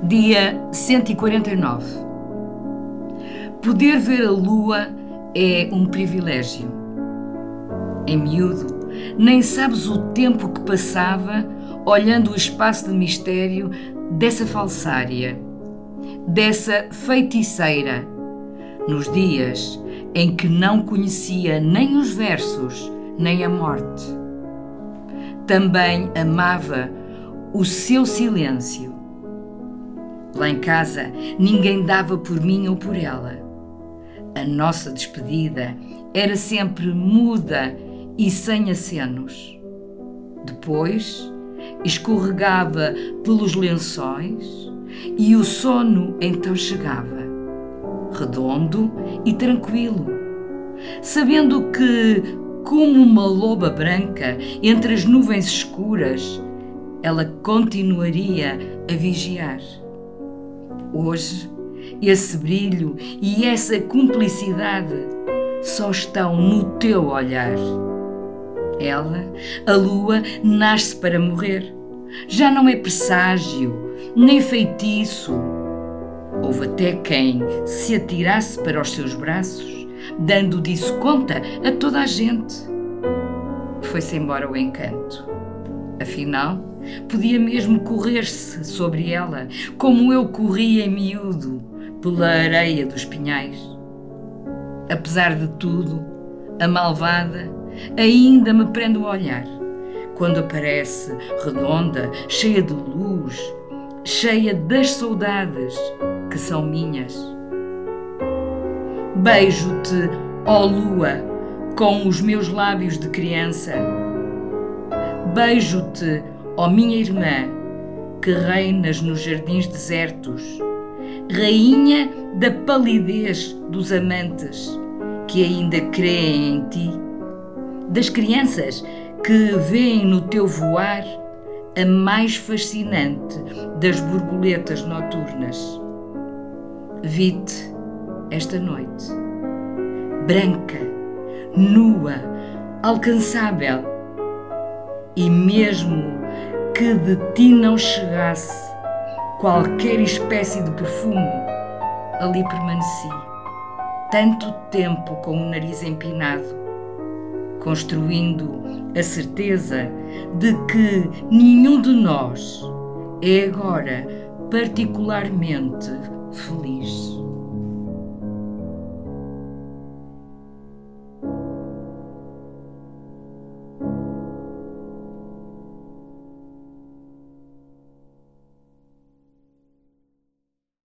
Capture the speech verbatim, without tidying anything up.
Dia cento e quarenta e nove. Poder ver a lua é um privilégio. Em miúdo, nem sabes o tempo que passava olhando o espaço de mistério dessa falsária, dessa feiticeira, nos dias em que não conhecia nem os versos, nem a morte. Também amava o seu silêncio. Lá em casa, ninguém dava por mim ou por ela. A nossa despedida era sempre muda e sem acenos. Depois, escorregava pelos lençóis e o sono então chegava, redondo e tranquilo, sabendo que, como uma loba branca entre as nuvens escuras, ela continuaria a vigiar. Hoje, esse brilho e essa cumplicidade só estão no teu olhar. Ela, a lua, nasce para morrer. Já não é presságio, nem feitiço. Houve até quem se atirasse para os seus braços, dando disso conta a toda a gente. Foi-se embora o encanto. Afinal, podia mesmo correr-se sobre ela, como eu corria em miúdo, pela areia dos pinhais. Apesar de tudo, a malvada ainda me prende o olhar, quando aparece redonda, cheia de luz, cheia das saudades que são minhas. Beijo-te, ó lua, com os meus lábios de criança. Beijo-te, ó minha irmã, que reinas nos jardins desertos, rainha da palidez dos amantes que ainda creem em ti, das crianças que veem no teu voar a mais fascinante das borboletas noturnas. Vi-te esta noite, branca, nua, alcançável, e mesmo que de ti não chegasse qualquer espécie de perfume, ali permaneci, tanto tempo com o nariz empinado, construindo a certeza de que nenhum de nós é agora particularmente feliz.